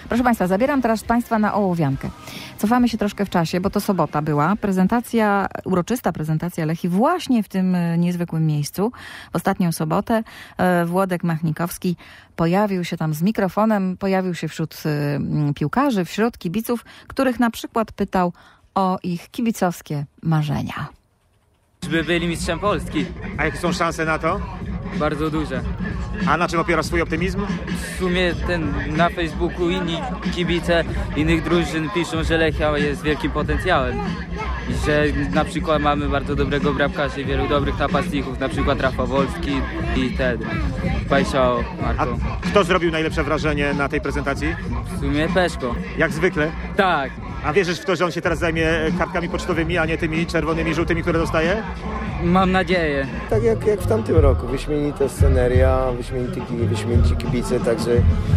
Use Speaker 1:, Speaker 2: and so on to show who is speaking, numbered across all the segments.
Speaker 1: Proszę Państwa, zabieram teraz Państwa na ołowiankę. Cofamy się troszkę w czasie, bo to sobota była. Uroczysta prezentacja Lechii właśnie w tym niezwykłym miejscu. W ostatnią sobotę Włodek Machnikowski pojawił się tam z mikrofonem, pojawił się wśród piłkarzy, wśród kibiców, których na przykład pytał o ich kibicowskie marzenia.
Speaker 2: Żeby byli mistrzem Polski.
Speaker 3: A jakie są szanse na to?
Speaker 2: Bardzo duże.
Speaker 3: A na czym opiera swój optymizm?
Speaker 2: W sumie na Facebooku inni kibice innych drużyn piszą, że Lechia jest wielkim potencjałem. I że na przykład mamy bardzo dobrego bramkarza i wielu dobrych napastników, na przykład Rafał Wolski i Pajszao Marko.
Speaker 3: A kto zrobił najlepsze wrażenie na tej prezentacji?
Speaker 2: W sumie Peszko.
Speaker 3: Jak zwykle?
Speaker 2: Tak.
Speaker 3: A wierzysz w to, że on się teraz zajmie kartkami pocztowymi, a nie tymi czerwonymi, żółtymi, które dostaje?
Speaker 2: Mam nadzieję.
Speaker 4: Tak jak w tamtym roku. Wyśmienita sceneria, wyśmienici kibice, także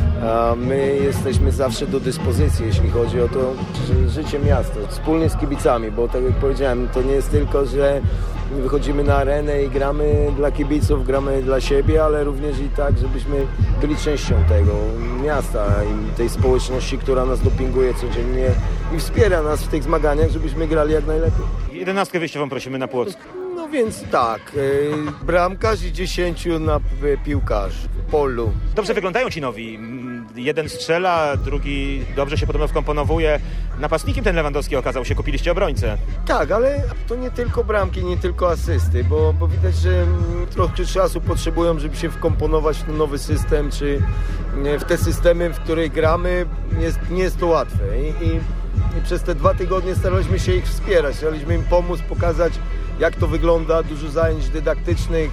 Speaker 4: my jesteśmy zawsze do dyspozycji, jeśli chodzi o to życie miasta. Wspólnie z kibicami, bo tak jak powiedziałem, to nie jest tylko, że wychodzimy na arenę i gramy dla kibiców, gramy dla siebie, ale również i tak, żebyśmy byli częścią tego miasta i tej społeczności, która nas dopinguje codziennie i wspiera nas w tych zmaganiach, żebyśmy grali jak najlepiej.
Speaker 3: 11 wyjściową prosimy na Płock.
Speaker 4: No więc tak, bramkarz i 10 na piłkarzy w polu.
Speaker 3: Dobrze wyglądają ci nowi. Jeden strzela, drugi dobrze się podobno wkomponowuje. Napastnikiem ten Lewandowski okazał się, kupiliście obrońcę.
Speaker 4: Tak, ale to nie tylko bramki, nie tylko asysty, bo widać, że trochę czasu potrzebują, żeby się wkomponować w ten nowy system, czy w te systemy, w których gramy. Nie jest to łatwe i przez te 2 tygodnie staraliśmy się ich wspierać, staraliśmy im pomóc, pokazać, jak to wygląda, dużo zajęć dydaktycznych,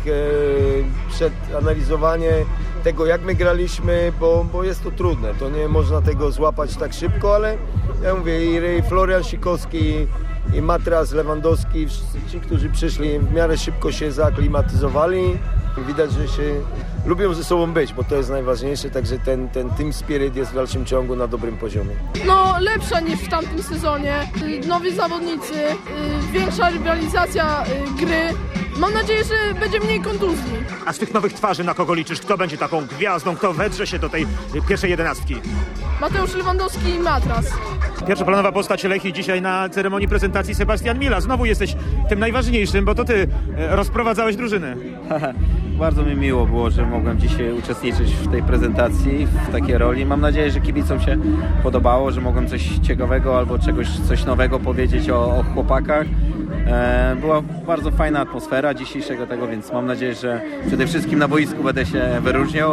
Speaker 4: przeanalizowanie tego, jak my graliśmy, bo jest to trudne, to nie można tego złapać tak szybko, ale ja mówię, i Florian Sikowski, i Matras Lewandowski, wszyscy ci, którzy przyszli, w miarę szybko się zaaklimatyzowali. Widać, że się lubią ze sobą być, bo to jest najważniejsze, także ten team spirit jest w dalszym ciągu na dobrym poziomie.
Speaker 5: No, lepsza niż w tamtym sezonie. Nowi zawodnicy, większa rywalizacja gry. Mam nadzieję, że będzie mniej kontuzji.
Speaker 3: A z tych nowych twarzy na kogo liczysz? Kto będzie taką gwiazdą? Kto wedrze się do tej pierwszej 11?
Speaker 5: Mateusz Lewandowski i Matras.
Speaker 3: Pierwszoplanowa postać Lechii dzisiaj na ceremonii prezentacji Sebastian Mila. Znowu jesteś tym najważniejszym, bo to ty rozprowadzałeś drużynę.
Speaker 6: Bardzo mi miło było, że mogłem dzisiaj uczestniczyć w tej prezentacji, w takiej roli. Mam nadzieję, że kibicom się podobało, że mogłem coś ciekawego albo coś nowego powiedzieć o chłopakach. Była bardzo fajna atmosfera dzisiejszego tego, więc mam nadzieję, że przede wszystkim na boisku będę się wyróżniał,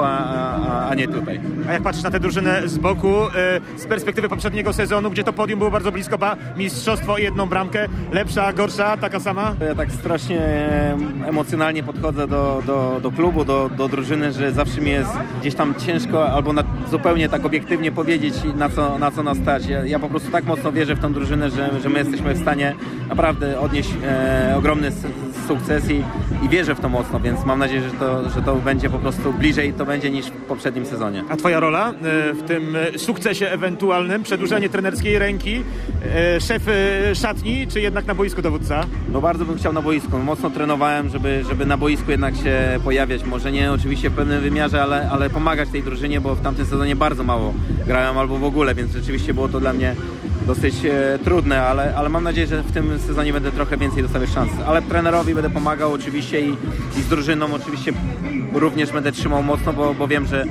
Speaker 6: a nie tutaj.
Speaker 3: A jak patrzysz na tę drużynę z boku, z perspektywy poprzedniego sezonu, gdzie to podium było bardzo blisko, mistrzostwo i 1 bramkę, lepsza, gorsza, taka sama?
Speaker 6: Ja tak strasznie emocjonalnie podchodzę do klubu, do drużyny, że zawsze mi jest gdzieś tam ciężko albo zupełnie tak obiektywnie powiedzieć, na co nas stać. Ja po prostu tak mocno wierzę w tą drużynę, że my jesteśmy w stanie naprawdę odnieść ogromny sukces i wierzę w to mocno, więc mam nadzieję, że to będzie po prostu bliżej to będzie niż w poprzednim sezonie.
Speaker 3: A twoja rola w tym sukcesie ewentualnym, przedłużenie trenerskiej ręki, szef szatni, czy jednak na boisku dowódca?
Speaker 6: No bardzo bym chciał na boisku. Mocno trenowałem, żeby na boisku jednak się pojawiać. Może nie oczywiście w pewnym wymiarze, ale pomagać tej drużynie, bo w tamtym sezonie bardzo mało grałem albo w ogóle, więc rzeczywiście było to dla mnie dosyć trudne, ale mam nadzieję, że w tym sezonie będę trochę więcej dostawiać szans. Ale trenerowi będę pomagał oczywiście i z drużyną oczywiście również będę trzymał mocno, bo wiem, że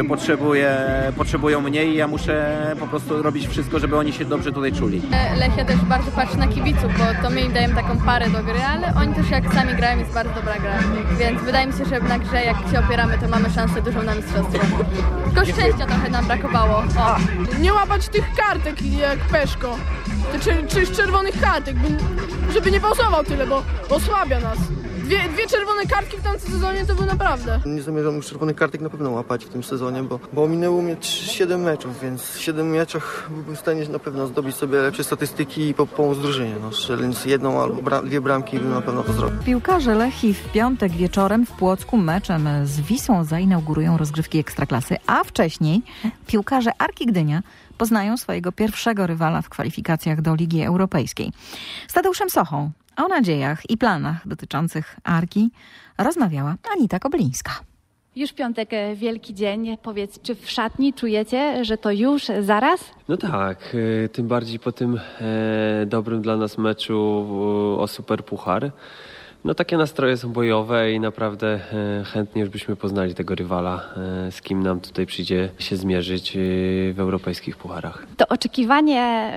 Speaker 6: potrzebują mnie i ja muszę po prostu robić wszystko, żeby oni się dobrze tutaj czuli.
Speaker 7: Lechia też bardzo patrzy na kibiców, bo to my im dajemy taką parę do gry, ale oni też jak sami grają, jest bardzo dobra gra. Więc wydaje mi się, że na grze jak się opieramy, to mamy szansę dużą na mistrzostwo. Tylko szczęścia trochę nam brakowało. O.
Speaker 5: Nie łapać tych kartek jak Peszko. Czy czerwonych kartek, żeby nie pauzował tyle, bo osłabia nas. Dwie czerwone kartki w tamtym sezonie to by naprawdę.
Speaker 8: Nie zamierzam już czerwonych kartek na pewno łapać w tym sezonie, bo minęło mnie 7 meczów, więc w 7 meczach byłbym w stanie na pewno zdobyć sobie lepsze statystyki i pomóc drużynie. No, strzelając 1 albo 2 bramki bym na pewno to zrobił.
Speaker 1: Piłkarze Lechii w piątek wieczorem w Płocku meczem z Wisłą zainaugurują rozgrywki Ekstraklasy, a wcześniej piłkarze Arki Gdynia poznają swojego pierwszego rywala w kwalifikacjach do Ligi Europejskiej. Z Tadeuszem Sochą o nadziejach i planach dotyczących Arki rozmawiała Anita Koblińska.
Speaker 9: Już w piątek wielki dzień. Powiedz, czy w szatni czujecie, że to już zaraz?
Speaker 10: No tak, tym bardziej po tym dobrym dla nas meczu o Superpuchar. No takie nastroje są bojowe i naprawdę chętnie już byśmy poznali tego rywala, z kim nam tutaj przyjdzie się zmierzyć w europejskich pucharach.
Speaker 9: To oczekiwanie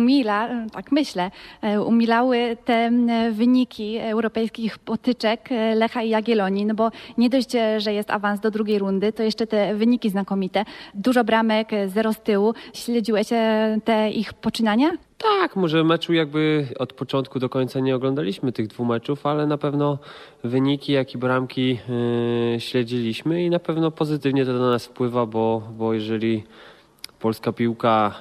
Speaker 9: tak myślę, umilały te wyniki europejskich potyczek Lecha i Jagiellonii, no bo nie dość, że jest awans do drugiej rundy, to jeszcze te wyniki znakomite. Dużo bramek, 0 z tyłu. Śledziłeś te ich poczynania?
Speaker 10: Tak, może meczu jakby od początku do końca nie oglądaliśmy tych 2 meczów, ale na pewno wyniki, jak i bramki śledziliśmy i na pewno pozytywnie to na nas wpływa, bo jeżeli polska piłka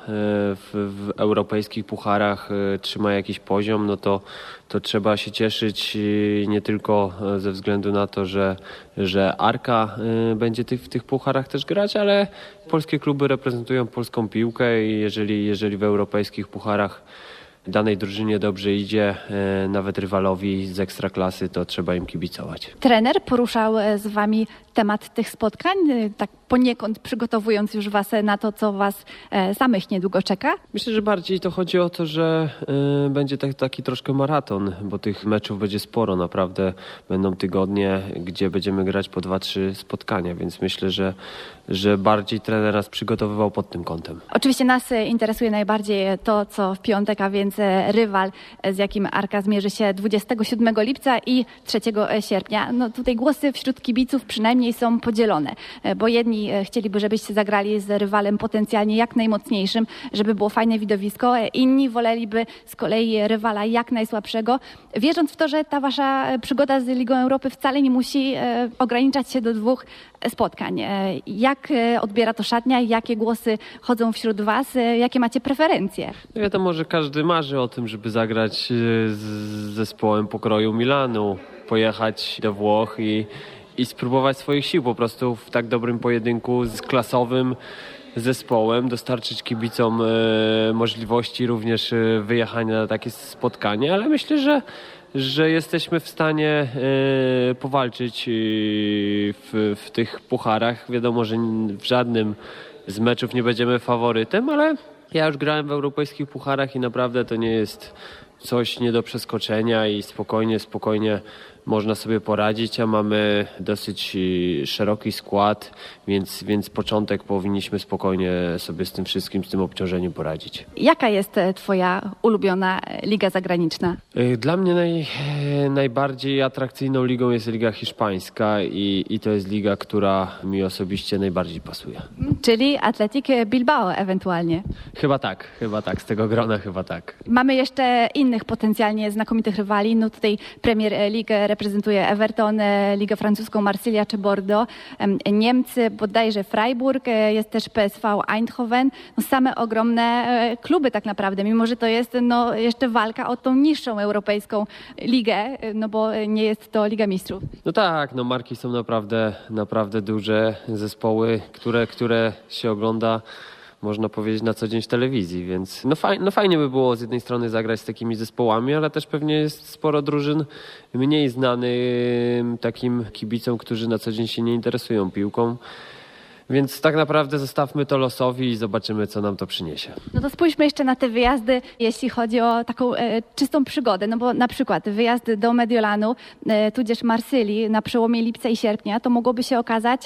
Speaker 10: w europejskich pucharach trzyma jakiś poziom, no to trzeba się cieszyć nie tylko ze względu na to, że Arka będzie w tych pucharach też grać, ale polskie kluby reprezentują polską piłkę i jeżeli w europejskich pucharach danej drużynie dobrze idzie, nawet rywalowi z ekstraklasy, to trzeba im kibicować.
Speaker 9: Trener poruszał z wami temat tych spotkań, tak poniekąd przygotowując już was na to, co was samych niedługo czeka?
Speaker 10: Myślę, że bardziej to chodzi o to, że będzie taki troszkę maraton, bo tych meczów będzie sporo. Naprawdę będą tygodnie, gdzie będziemy grać po 2-3 spotkania, więc myślę, że bardziej trener nas przygotowywał pod tym kątem.
Speaker 9: Oczywiście nas interesuje najbardziej to, co w piątek, a więc rywal, z jakim Arka zmierzy się 27 lipca i 3 sierpnia. No tutaj głosy wśród kibiców przynajmniej są podzielone, bo jedni chcieliby, żebyście zagrali z rywalem potencjalnie jak najmocniejszym, żeby było fajne widowisko, inni woleliby z kolei rywala jak najsłabszego, wierząc w to, że ta wasza przygoda z Ligą Europy wcale nie musi ograniczać się do 2 spotkań. Jak odbiera to szatnia? Jakie głosy chodzą wśród was? Jakie macie preferencje?
Speaker 10: No wiadomo, że każdy marzy o tym, żeby zagrać z zespołem pokroju Milanu, pojechać do Włoch i spróbować swoich sił po prostu w tak dobrym pojedynku z klasowym zespołem, dostarczyć kibicom możliwości również wyjechania na takie spotkanie, ale myślę, że jesteśmy w stanie powalczyć w tych pucharach. Wiadomo, że w żadnym z meczów nie będziemy faworytem, ale ja już grałem w europejskich pucharach i naprawdę to nie jest coś nie do przeskoczenia i spokojnie można sobie poradzić, a mamy dosyć szeroki skład, więc początek powinniśmy spokojnie sobie z tym wszystkim, z tym obciążeniem poradzić.
Speaker 9: Jaka jest twoja ulubiona liga zagraniczna?
Speaker 10: Dla mnie najbardziej atrakcyjną ligą jest Liga Hiszpańska i to jest liga, która mi osobiście najbardziej pasuje. Czyli
Speaker 9: Athletic Bilbao ewentualnie?
Speaker 10: Chyba tak, z tego grona chyba tak.
Speaker 9: Mamy jeszcze innych potencjalnie znakomitych rywali. No tutaj Premier League reprezentuje Everton, Ligę Francuską Marsylia czy Bordeaux. Niemcy bodajże Freiburg, jest też PSV Eindhoven. No same ogromne kluby tak naprawdę, mimo że to jest jeszcze walka o tą niższą europejską ligę, no bo nie jest to Liga Mistrzów.
Speaker 10: No tak, marki są naprawdę duże, zespoły, które się ogląda, można powiedzieć, na co dzień w telewizji, więc fajnie by było z jednej strony zagrać z takimi zespołami, ale też pewnie jest sporo drużyn mniej znanym takim kibicom, którzy na co dzień się nie interesują piłką. Więc tak naprawdę zostawmy to losowi i zobaczymy, co nam to przyniesie.
Speaker 9: No to spójrzmy jeszcze na te wyjazdy, jeśli chodzi o taką czystą przygodę. No bo na przykład wyjazd do Mediolanu, tudzież Marsylii na przełomie lipca i sierpnia, to mogłoby się okazać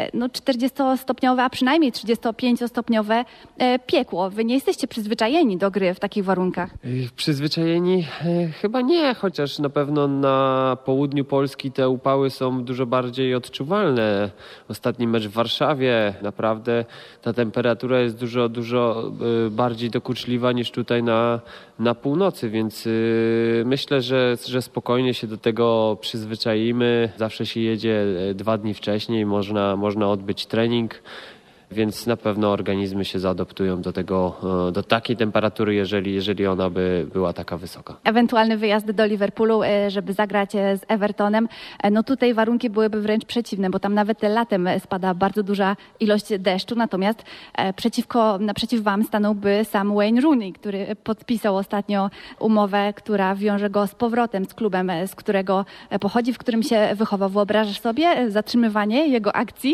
Speaker 9: 40-stopniowe, a przynajmniej 35-stopniowe piekło. Wy nie jesteście przyzwyczajeni do gry w takich warunkach?
Speaker 10: Przyzwyczajeni? Chyba nie, chociaż na pewno na południu Polski te upały są dużo bardziej odczuwalne. Ostatni mecz w Warszawie, naprawdę ta temperatura jest dużo bardziej dokuczliwa niż tutaj na północy, więc myślę, że spokojnie się do tego przyzwyczaimy. Zawsze się jedzie 2 dni wcześniej, można odbyć trening więc na pewno organizmy się zaadoptują do takiej temperatury, jeżeli ona by była taka wysoka.
Speaker 9: Ewentualny wyjazd do Liverpoolu, żeby zagrać z Evertonem. No tutaj warunki byłyby wręcz przeciwne, bo tam nawet latem spada bardzo duża ilość deszczu, natomiast naprzeciw wam stanąłby sam Wayne Rooney, który podpisał ostatnio umowę, która wiąże go z powrotem z klubem, z którego pochodzi, w którym się wychował. Wyobrażasz sobie zatrzymywanie jego akcji?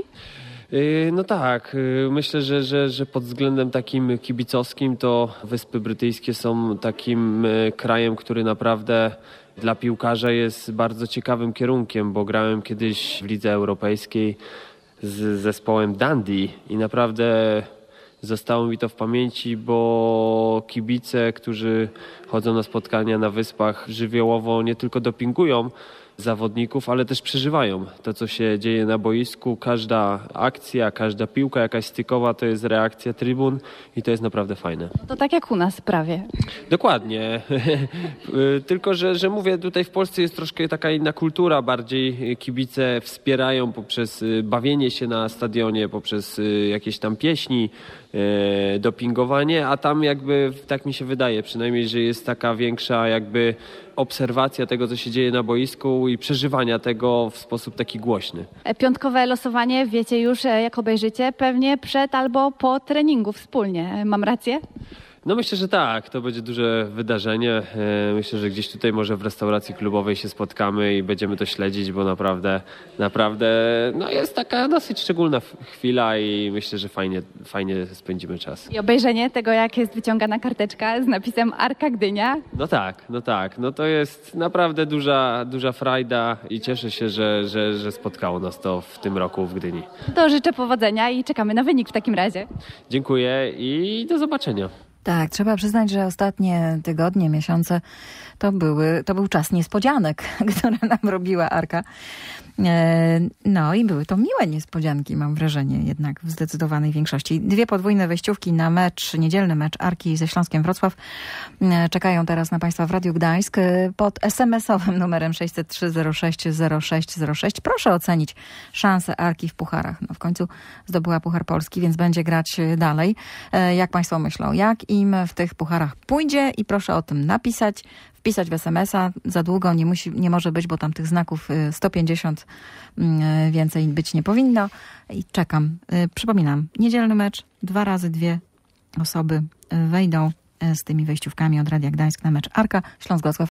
Speaker 10: No tak, myślę, że pod względem takim kibicowskim to Wyspy Brytyjskie są takim krajem, który naprawdę dla piłkarza jest bardzo ciekawym kierunkiem, bo grałem kiedyś w lidze europejskiej z zespołem Dundee i naprawdę zostało mi to w pamięci, bo kibice, którzy chodzą na spotkania na wyspach, żywiołowo nie tylko dopingują zawodników, ale też przeżywają to, co się dzieje na boisku. Każda akcja, każda piłka jakaś stykowa to jest reakcja trybun i to jest naprawdę fajne.
Speaker 9: To tak jak u nas prawie.
Speaker 10: Dokładnie. Tylko, że mówię, tutaj w Polsce jest troszkę taka inna kultura. Bardziej kibice wspierają poprzez bawienie się na stadionie, poprzez jakieś tam pieśni, dopingowanie, a tam jakby, tak mi się wydaje przynajmniej, że jest taka większa jakby obserwacja tego, co się dzieje na boisku i przeżywania tego w sposób taki głośny.
Speaker 9: Piątkowe losowanie wiecie już, jak obejrzycie, pewnie przed albo po treningu wspólnie. Mam rację?
Speaker 10: No myślę, że tak. To będzie duże wydarzenie. Myślę, że gdzieś tutaj może w restauracji klubowej się spotkamy i będziemy to śledzić, bo naprawdę no jest taka dosyć szczególna chwila i myślę, że fajnie spędzimy czas.
Speaker 9: I obejrzenie tego, jak jest wyciągana karteczka z napisem Arka Gdynia.
Speaker 10: No tak. No to jest naprawdę duża frajda i cieszę się, że spotkało nas to w tym roku w Gdyni.
Speaker 9: To życzę powodzenia i czekamy na wynik w takim razie.
Speaker 10: Dziękuję i do zobaczenia.
Speaker 1: Tak, trzeba przyznać, że ostatnie tygodnie, miesiące to był czas niespodzianek, które nam robiła Arka. No i były to miłe niespodzianki, mam wrażenie, jednak w zdecydowanej większości. 2 podwójne wejściówki na niedzielny mecz Arki ze Śląskiem Wrocław czekają teraz na Państwa w Radiu Gdańsk pod SMS-owym numerem 603 06 0606. Proszę ocenić szansę Arki w pucharach. No w końcu zdobyła Puchar Polski, więc będzie grać dalej. Jak Państwo myślą, jak im w tych pucharach pójdzie i proszę o tym napisać, wpisać w SMS-a. Za długo nie może być, bo tam tych znaków 150 więcej być nie powinno. I czekam. Przypominam, niedzielny mecz, 2 razy 2 osoby wejdą z tymi wejściówkami od Radia Gdańsk na mecz Arka Śląsk Wrocław.